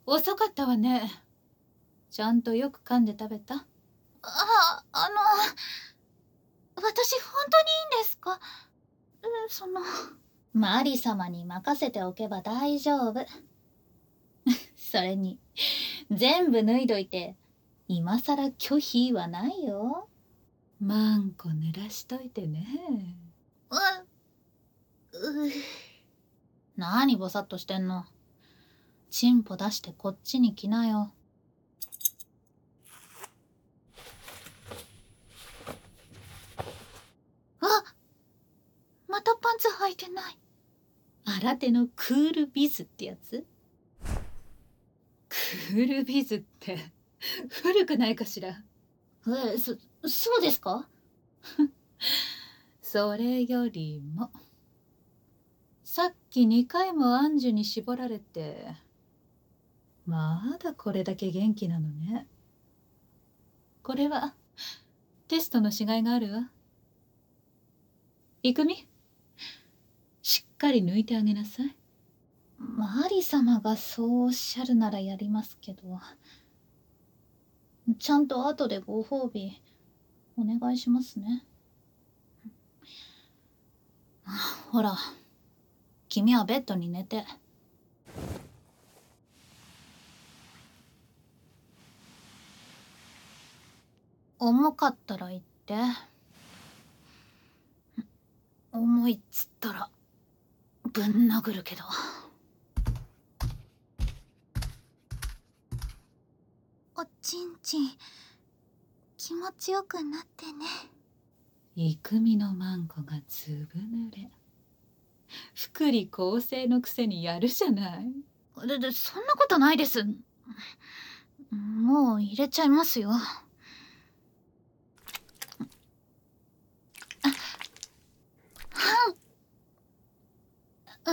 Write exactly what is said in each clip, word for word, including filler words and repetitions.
遅かったわね。ちゃんとよく噛んで食べた？ あ、あの、私本当にいいんですか？その。 マリ様に任せておけば大丈夫。それに、全部脱いどいて、今さら拒否はないよ。 マンコ濡らしといてね。 う、う。 何ぼさっとしてんの。チンポ出してこっちに来なよ。 あ、またパンツ履いてない。 新手のクールビズってやつ？クールビズって古くないかしら？ え、そ、そうですか？ それよりも、さっきにかいもアンジュに絞られて、まだこれだけ元気なのね。これはテストのしがいがあるわ。イクミ、しっかり抜いてあげなさい。 マリ様がそうおっしゃるならやりますけど、ちゃんと後でご褒美お願いしますね。ほら、君はベッドに寝て。重かったら言って。重いっつったらぶん殴るけど。 おちんちん気持ちよくなってね。 イクミのマンコがずぶ濡れ。福利厚生のくせにやるじゃない。 ででそんなことないです。もう入れちゃいますよ。うん、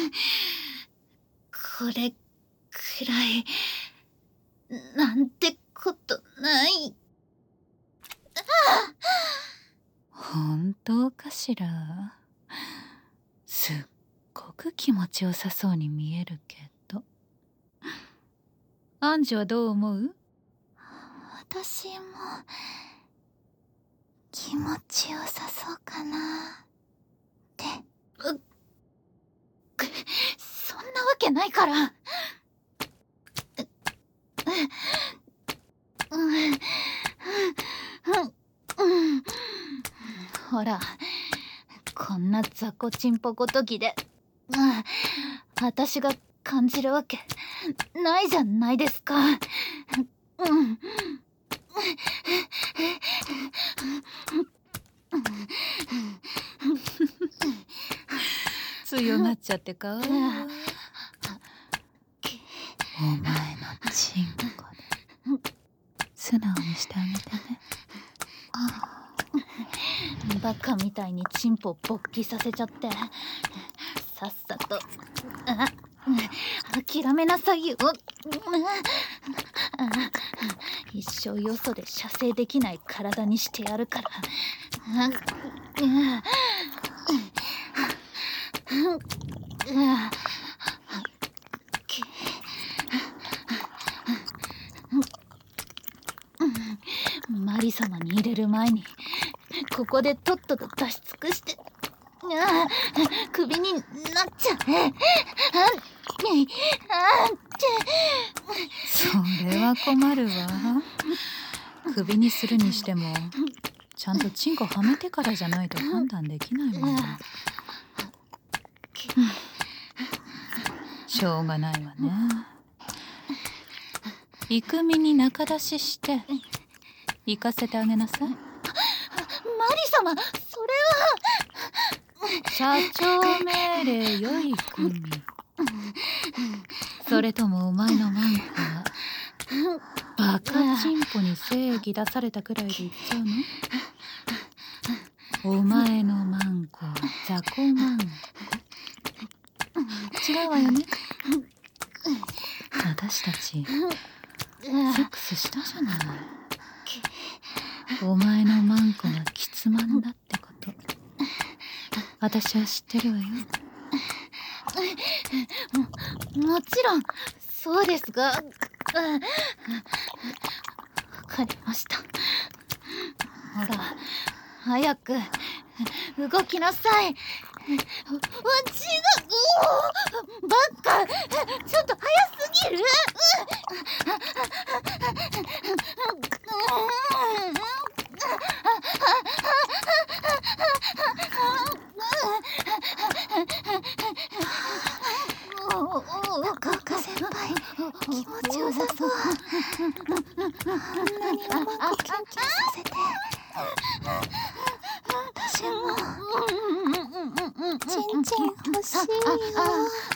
これくらいなんてことない。 本当かしら？すっごく気持ちよさそうに見えるけど。アンジュはどう思う？ 私も気持ちよさそうかなって。うっ、そんなわけないから。ほら、こんな雑魚ちんぽごときで、うん、私が感じるわけないじゃないですか。うん。 強がっちゃってかわいいわ。お前のチンコで素直にしてあげてね。 バカみたいにチンポ勃起させちゃって、さっさとあ諦めなさいよ。一生よそで射精できない体にしてやるから。マリ様に入れる前にここでとっとと出し尽くして、首になっちゃう。 それは困るわ。首にするにしてもちゃんとチンコはめてからじゃないと判断できないもん。しょうがないわね。イクミに仲出しして行かせてあげなさい。 マリ様、それは社長命令よ、イクミ。それともお前のマンコはバカチンポに正義出されたくらいで言っちゃうの？お前のマンコは雑魚マンコ。違うわよね。私たちセックスしたじゃない。お前のマンコがキツマンだってこと、私は知ってるわよ。 も、もちろんそうですか。わかりました。ほら、早く動きなさい。わ、違う。おー、バカ。ちょっと早すぎる。高岡先輩、気持ちよさそう。あんなにうまく研究させて、私もチンチン欲しいよ。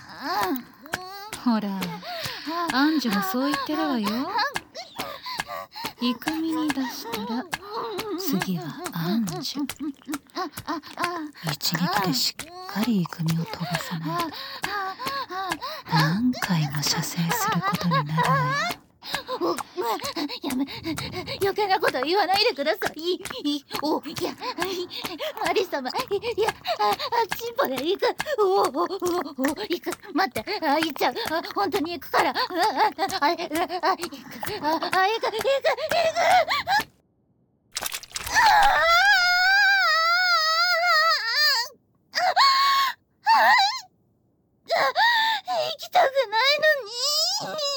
ほら、アンジュもそう言ってるわよ。イクミに出したら次はアンジュ。一撃でしっかりイクミを飛ばさないと何回も射精することになるわよ。 やめ、余計なこと言わないでください。いおいや、マリ様、いや、あ、チンポで行く。おおおお行く。待って、あ、行っちゃう。あ、本当に行くから。あ、あ、あ、あ、行く。あ、あ、行く、行く、行く。行きたくないのに。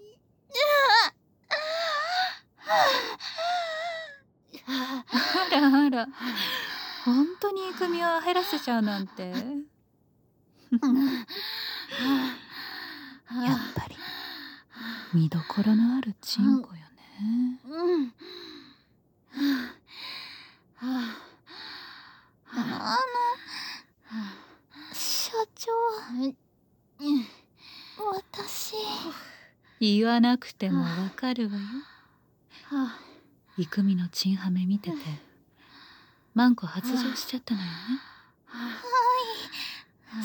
あらあら、本当にイクミを入らせちゃうなんて。やっぱり見どころのあるチンコよね。 うんあの社長、私言わなくてもわかるわよ。イクミのチンハメ見ててマンコ発情しちゃったのよね。 はい、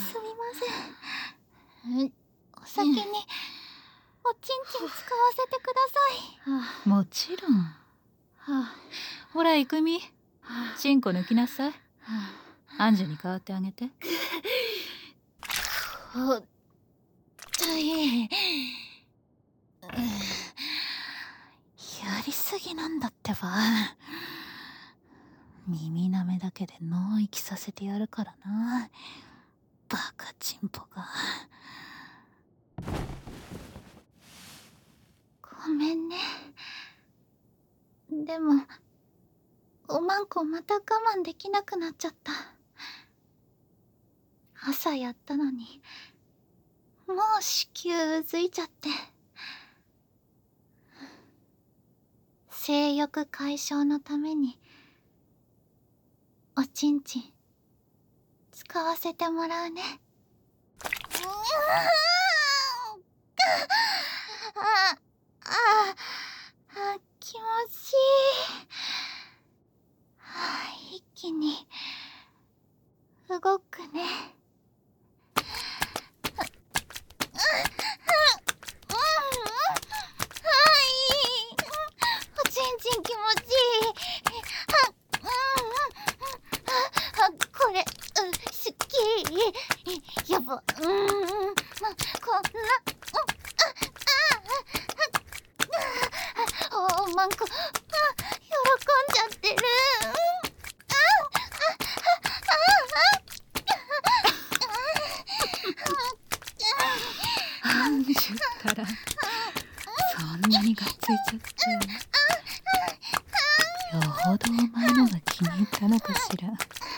すみません。お先におちんちん使わせてください。 もちろん。ほらイクミ、チンコ抜きなさい。アンジュに代わってあげて。 ほったい。やりすぎなんだってば。耳なめだけで脳息させてやるからな。バカチンポが。ごめんね。でもおまんこまた我慢できなくなっちゃった。朝やったのにもう子宮うずいちゃって。性欲解消のためにおちんちん使わせてもらうね。あああ、気持ちいい。一気に動くね。おちんちん気持ちいい。これ、すっきり。やば、うん、こんな、おまんこ、喜んじゃってる。 アンジュったらそんなにがっついちゃってよほどお前のが気に入ったのかしら。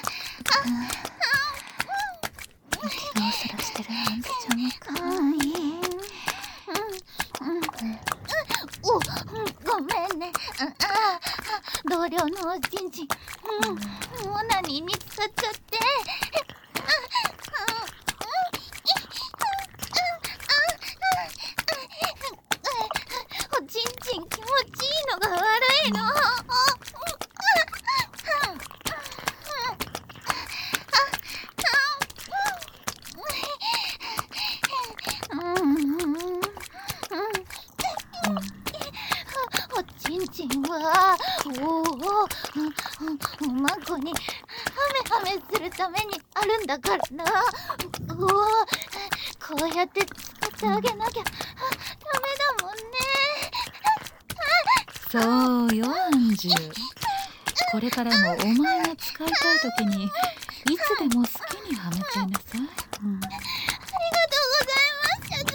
息がおそらしてるアンズちゃんもかわいい。お、ごめんね。同僚のおちんちん、オナニーに使っちゃって。おちんちん気持ちいいのが悪いの。おちんちんはおおおまんこにハメハメするためにあるんだからな。おおこうやって使ってあげなきゃダそうよアンジュ。これからもお前が使いたい時にいつでも好きにはめちゃいなさい。うん、 ありがとうございます社長。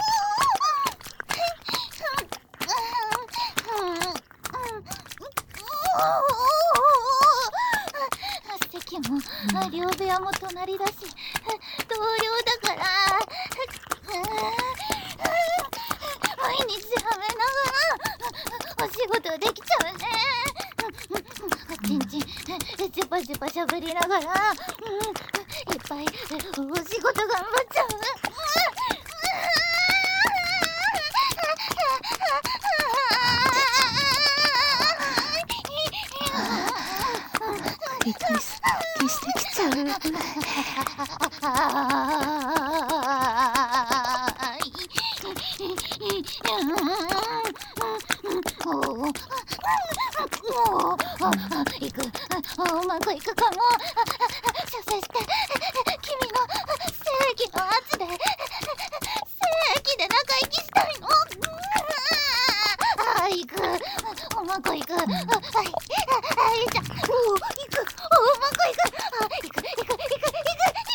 席も両部屋も隣だし同僚だから毎日はめながらお仕事できちゃうね。ちんちんジュパジュパしゃべりながらいっぱいお仕事頑張っちゃう。 リクエスト消してきちゃう。 行く、うまくいくかも。射精して君の正義の圧で正義で仲生きしたいの。あ、行く、うまくいく。はい、はい、じゃ、お、行く、うまくいく。あ、行く、行く、行く、行く、行く。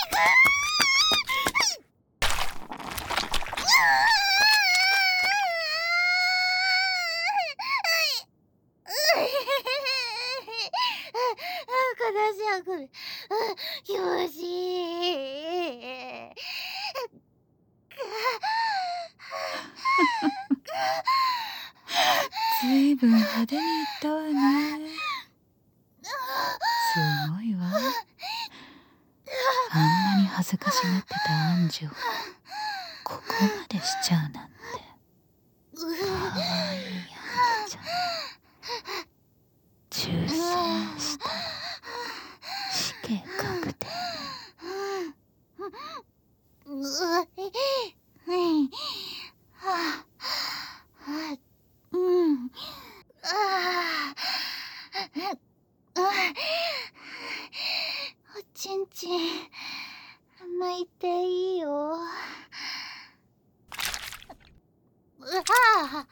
話が来る。気持ちいい。 ずいぶん派手にいったわね。すごいわ。あんなに恥ずかしがってたアンジュをここまでしちゃうなんて。かわいいアンジュちゃん。抽選したら死刑確定。 ううんはあうんあおちんちん抜いていいよ。うわ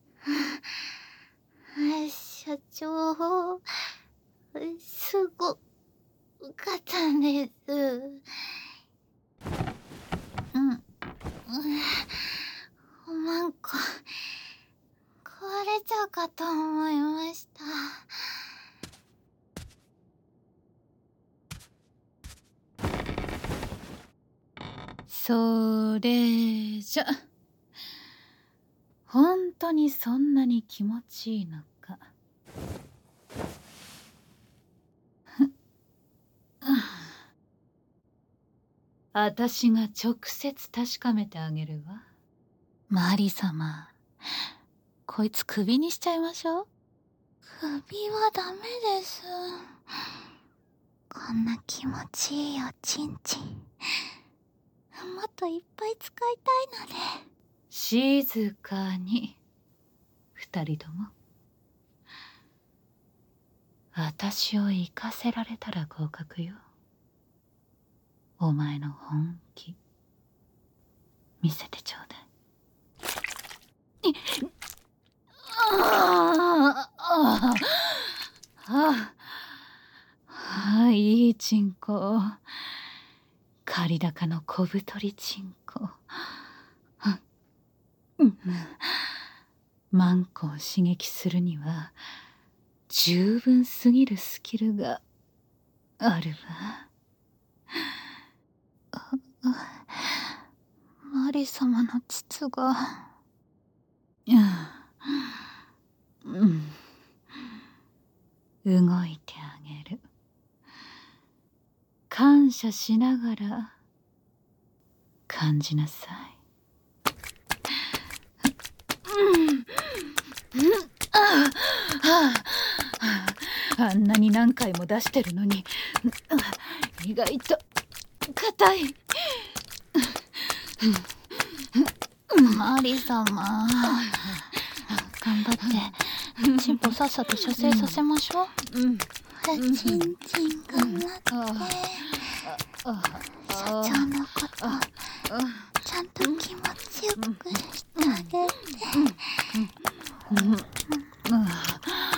社長すごかったんです。うん、おまんこ壊れちゃうかと思いました。 それじゃ本当にそんなに気持ちいいのか。あたしが直接確かめてあげるわ。マリ様、こいつクビにしちゃいましょう。 首はダメです。こんな気持ちいいおちんちんもっといっぱい使いたいので。 静かに二人とも。私を行かせられたら合格よ。お前の本気見せてちょうだい。ああああ、いいチンコ。借り高の小太りチンコ。マンコを刺激するには十分すぎるスキルがあるわ。 マリ様の膣が。 うん、動いてあげる。感謝しながら感じなさい。あんなに何回も出してるのに意外と硬い。 マリ様、頑張ってチンポさっさと射精させましょう。 うん、 ちんちん頑張って。社長のことちゃんと気持ちよくしてあげて。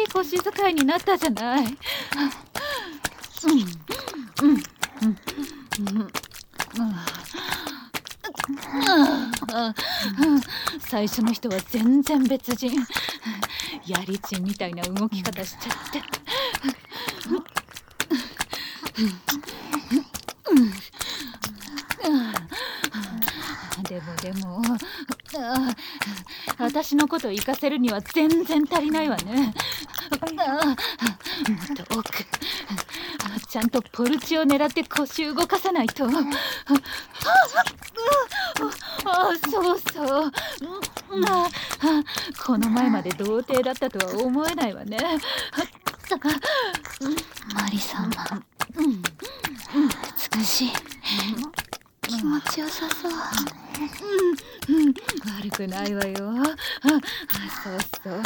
腰遣いになったじゃない。うんうんうんうん。最初の人は全然別人。やりちんみたいな動き方しちゃって。でもでも私のこと行かせるには全然足りないわね。もっと多くちゃんとポルチを狙って腰動かさないと。ああ、そうそう。この前まで童貞だったとは思えないわね。 マリ様、美しい。気持ちよさそう。 うんうん、悪くないわよ。そうそう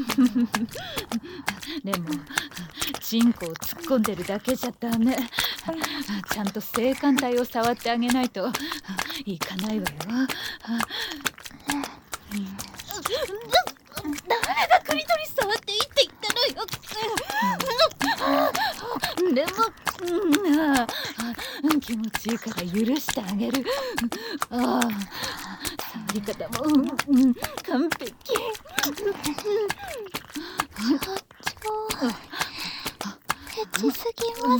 でもチンコを突っ込んでるだけじゃダメ。ちゃんと性感帯を触ってあげないといかないわよ。 誰がクリトリス触っていいって言ったのよ。 でも、うん、気持ちいいから許してあげる。ああ、触り方も、うんうん、完璧。 ちょちょフェチすぎます。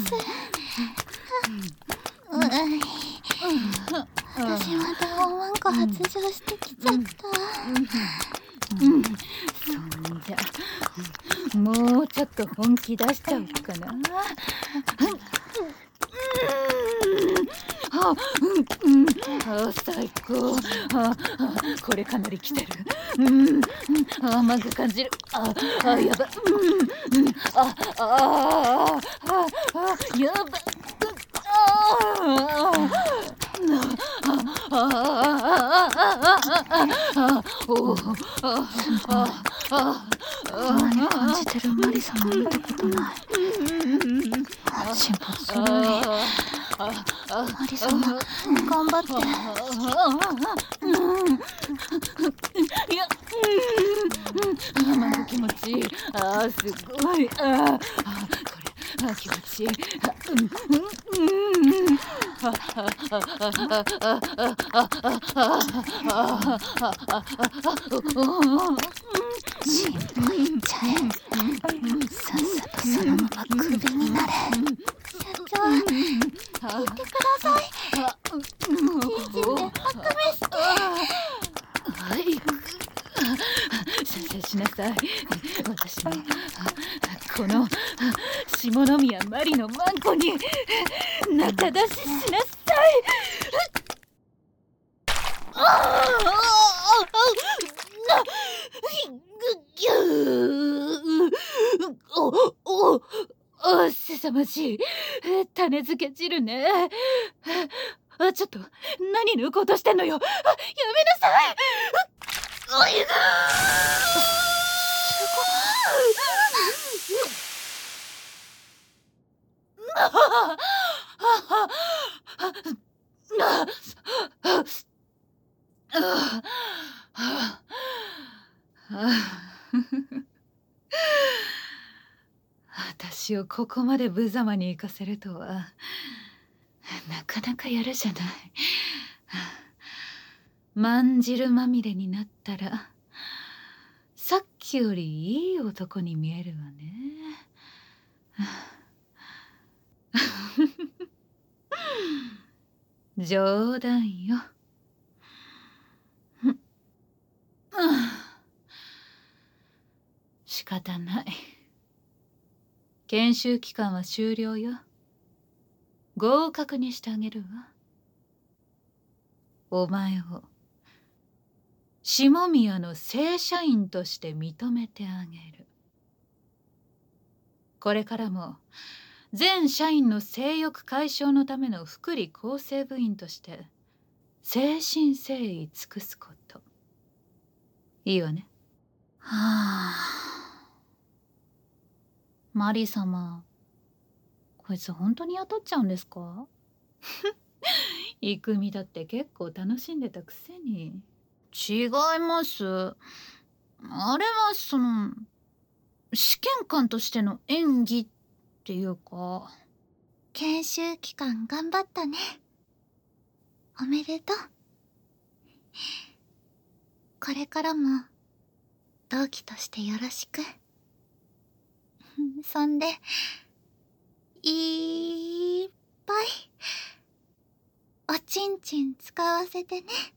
うい、私また大ワンコ発情してきちゃった。 うん、そんじゃもうちょっと本気出しちゃおうかな。あ、うんうん、あ、最高。あ、あ、これかなり来てる。うん、あ、甘く感じる。あ、あ、やば。うん、うん、あ、あ、あ、あ、あ、やば。ああ。 こんなに感じてるマリ様見たことない。進歩する。マリ様、頑張って。 いや、甘く気持ちいい。あー、すごい。あー、これ、あ、気持ちいい。 進歩いっちゃえ。さっさとそのままクビになれ。社長、聞いてください。いい人で悪名して。 はい、先生しなさい。私もこの下宮マリのマンコに仲出ししなさい。ああ、ぎゅおおお、すさまじい。種付け汁ね。あ、ちょっと何抜こうとしてんのよ。あ、やめなさい。おいぐ私をここまで無様に行かせるとはなかなかやるじゃない。まんじるまみれになったらさっきよりいい男に見えるわね。冗談よ。仕方ない。研修期間は終了よ。合格にしてあげるわ。お前を下宮の正社員として認めてあげる。これからも全社員の性欲解消のための福利厚生部員として誠心誠意尽くすこと。いいわね。 はあ。マリ様、こいつ本当に雇っちゃうんですか？ 郁美だって結構楽しんでたくせに。 違います。あれはその試験官としての演技っていうか。 研修期間頑張ったね。おめでとう。これからも同期としてよろしく。そんでいっぱいおちんちん使わせてね。